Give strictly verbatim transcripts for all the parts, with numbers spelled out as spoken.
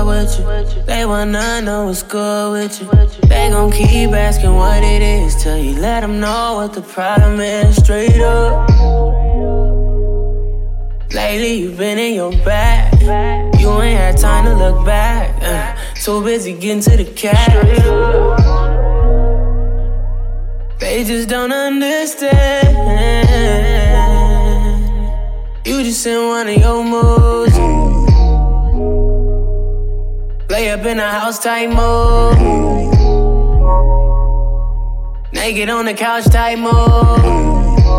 good with you. They wanna know what's good with you. They gon' keep asking what it is till you let them know what the problem is. Straight up. Lately you've been in your bag. You ain't had time to look back. uh, Too busy getting to the cash. They just don't understand. You just in one of your moods. Lay up in a house type mode. Naked on the couch type mode.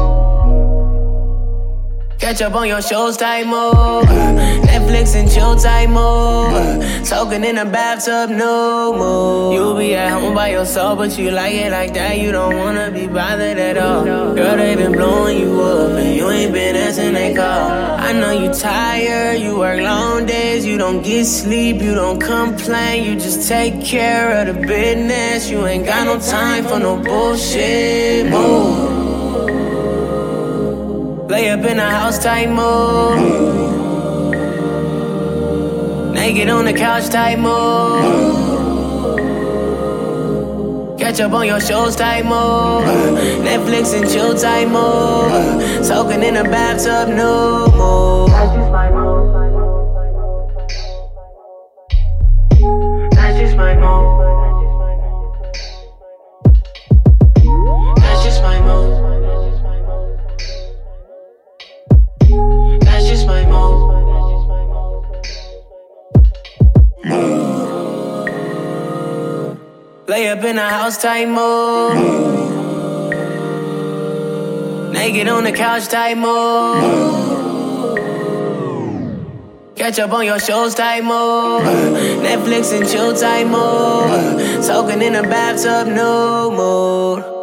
Catch up on your shows type mode. Netflix and chill type mode. Soaking in the bathtub, no more. You be at home by yourself, but you like it like that. You don't wanna be bothered at all. Girl, they been blowing you up, and you ain't been answering they call. I know you tired, you work long days. You don't get sleep, you don't complain. You just take care of the business. You ain't got no time for no bullshit. Move. Lay up in a house type mode. Naked on the couch type mode. Catch up on your shows type mode. Netflix and chill type mode. Soaking in the bathtub, no more. That's just my mode. That's just my mode. That's just my mode. That's just my mode. Lay up in a house type mode. Naked on the couch type mode. Catch up on your shows type mode. Netflix and chill type mode. Soaking in the bathtub, no more.